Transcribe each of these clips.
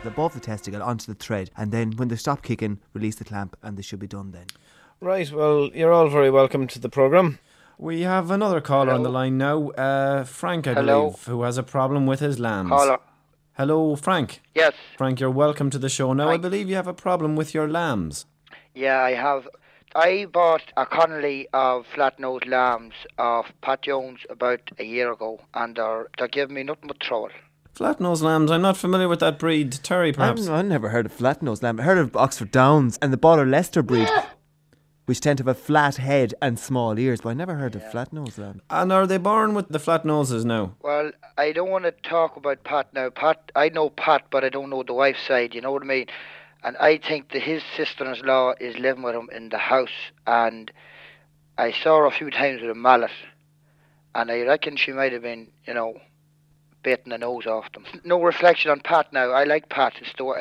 above the testicle onto the thread, and then when they stop kicking, release the clamp, and they should be done then. Right, well, you're all very welcome to the programme. We have another caller on the line now, Frank, I believe, who has a problem with his lambs. Caller. Hello, Frank. Yes. Frank, you're welcome to the show. Now, I believe you have a problem with your lambs. Yeah, I have. I bought a Connolly of flat-nosed lambs of Pat Jones about a year ago, and they're giving me nothing but trouble. Flat-nosed lambs, I'm not familiar with that breed. Terry, perhaps? I've never heard of flat-nosed lamb. I heard of Oxford Downs and the Baller Leicester breed, which tend to have a flat head and small ears, but I never heard of flat-nosed lamb. And are they born with the flat noses now? Well, I don't want to talk about Pat now. I know Pat, but I don't know the wife's side, you know what I mean? And I think that his sister-in-law is living with him in the house, and I saw her a few times with a mallet, and I reckon she might have been, baiting the nose off them. No reflection on Pat now. I like Pat,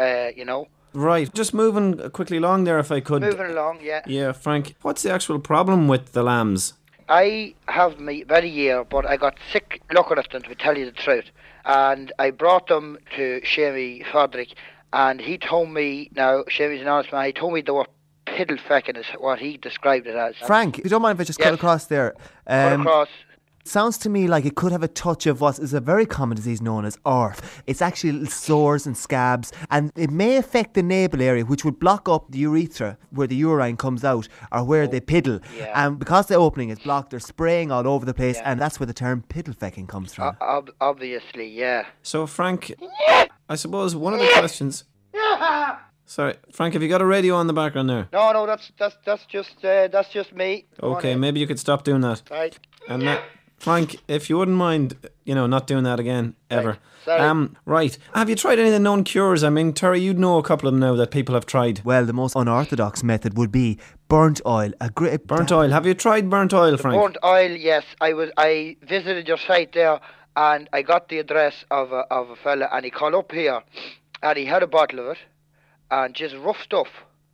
Right, just moving quickly along there if I could. Moving along, yeah. Yeah, Frank, what's the actual problem with the lambs? I have me about a year, but I got sick looking at them, to tell you the truth. And I brought them to Shamey Fodrick, and he told me, now, Shamey's an honest man, he told me they were piddle-fecking is what he described it as. Frank, if you don't mind if I just cut across there. Cut across. Sounds to me like it could have a touch of what is a very common disease known as ARF. It's actually little sores and scabs, and it may affect the navel area, which would block up the urethra where the urine comes out, or where they piddle. Yeah. And because the opening is blocked, they're spraying all over the place, and that's where the term piddle-fecking comes from. Obviously, yeah. So, Frank, I suppose one of the questions... Sorry, Frank, have you got a radio on the background there? No, that's just me. Okay, maybe you could stop doing that. Right. And that, Frank, if you wouldn't mind, not doing that again, ever. Sorry. Right. Have you tried any of the known cures? I mean, Terry, you'd know a couple of them now that people have tried. Well, the most unorthodox method would be burnt oil. Burnt oil. Have you tried burnt oil, Frank? Burnt oil, yes. I visited your site there, and I got the address of a fella, and he called up here, and he had a bottle of it, and just rough stuff.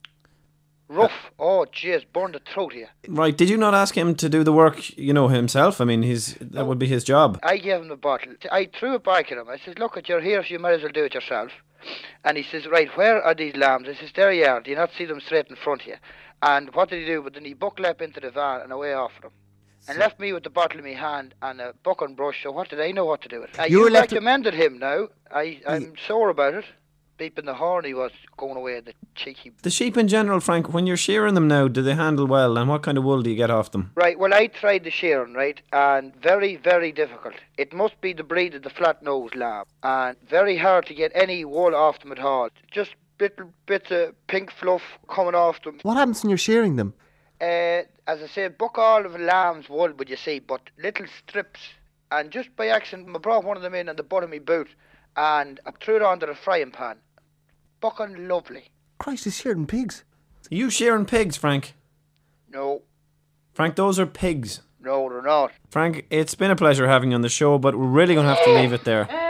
Rough. Oh, jeez, burned the throat here. Right, did you not ask him to do the work, himself? I mean, that would be his job. I gave him the bottle. I threw it back at him. I said, look, you're here, so you might as well do it yourself. And he says, right, where are these lambs? I says, there you are. Do you not see them straight in front of you? And what did he do? But then he buckled up into the van and away off them. And left me with the bottle in my hand and a buck and brush, so what did I know what to do with it? You recommended him now. I'm sore about it. Beeping the horn, he was going away, the cheeky... The sheep in general, Frank, when you're shearing them now, do they handle well, and what kind of wool do you get off them? Right, well, I tried the shearing, right, and very, very difficult. It must be the breed of the flat-nosed lamb, and very hard to get any wool off them at all. Just little bits of pink fluff coming off them. What happens when you're shearing them? As I said, buck all of a lamb's wool, would you see, but little strips, and just by accident, I brought one of them in the butt of my boot, and I threw it onto the frying pan. Fucking lovely. Christ, he's shearing pigs. Are you shearing pigs, Frank? No. Frank, those are pigs. No, they're not. Frank, it's been a pleasure having you on the show, but we're really going to have to leave it there.